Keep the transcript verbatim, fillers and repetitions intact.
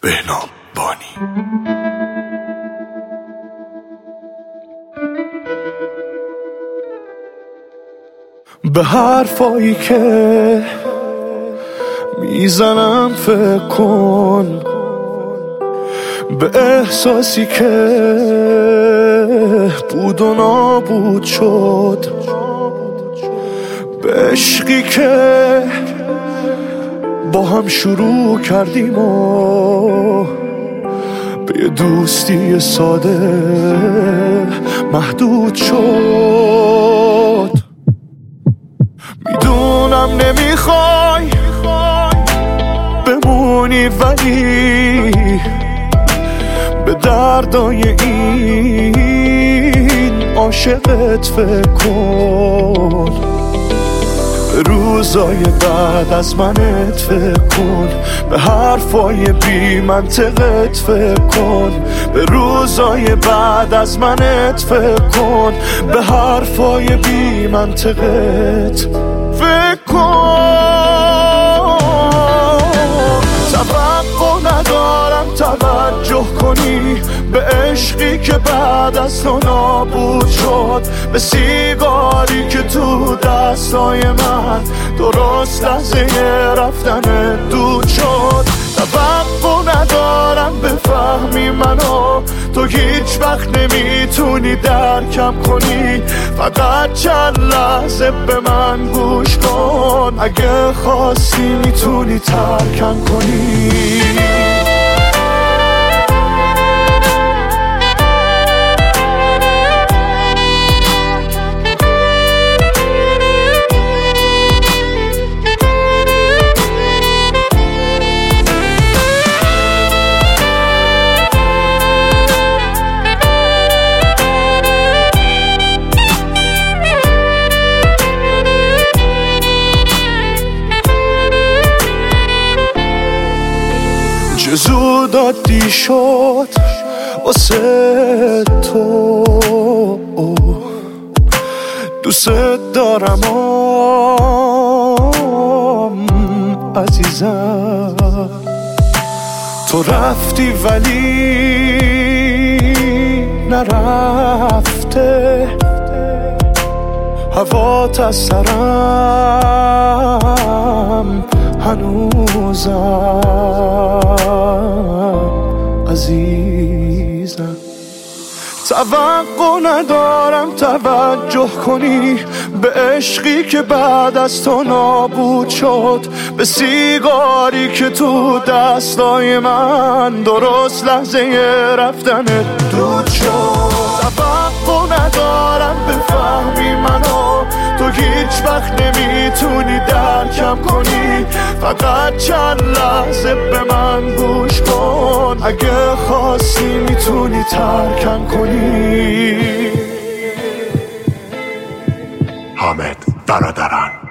بهنام بانی. به حرفایی که میزنم فکر کن، به احساسی که بود و نابود شد، به عشقی که با هم شروع کردیم و به یه دوستی ساده محدود شد. میدونم نمیخوای بمونی، ولی به دردای این عاشقت فکر کن، به روزای بعد از منت فکر کن، به حرفای بی منطقت فکر کن، به روزای بعد از منت فکر کن، به حرفای بی منطقت فکر کن. توقع ندارم توجه کنی به عشقی که بعد از تو نابود شد، به سیگاری که تو دستای من درست لحظه رفتن دود شد. توقع ندارم بفهمی منو، تو هیچ وقت نمیتونی درکم کنی، فقط چند لحظه به من گوش کن، اگه خواستی میتونی ترکم کنی. چه زود عادی شد واسه تو، دوست دارم آم عزیزم. تو رفتی ولی نرفته، هوات از سرم هنوزم عزیزم. توقع ندارم توجه کنی به عشقی که بعد از تو نابود شد، به سیگاری که تو دستای من درست لحظه رفتن دود شد. توقع ندارم بفهمی منو، تو هیچ وقت نمیتونی درکم کنی، فقط چند لحظه به من گوش کن، اگه خواستی میتونی ترکم کنی. حامد برادران.